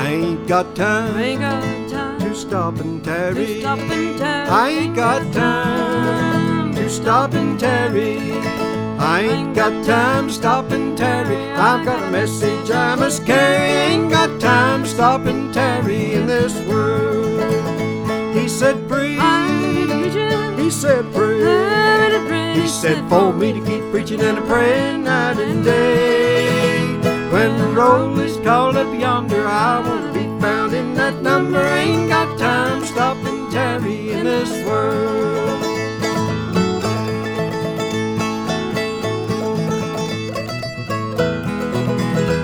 I ain't got time to stop and tarry. I ain't got time to stop and tarry. I ain't got time to stop and tarry. I've got a message I must carry. Ain't got time to stop and tarry in this world. He said preach, he said pray, he said for me to keep preaching and praying night and day. When the roll is called up yonder, I want to be found in that number. Ain't got time to stop and tarry in this world.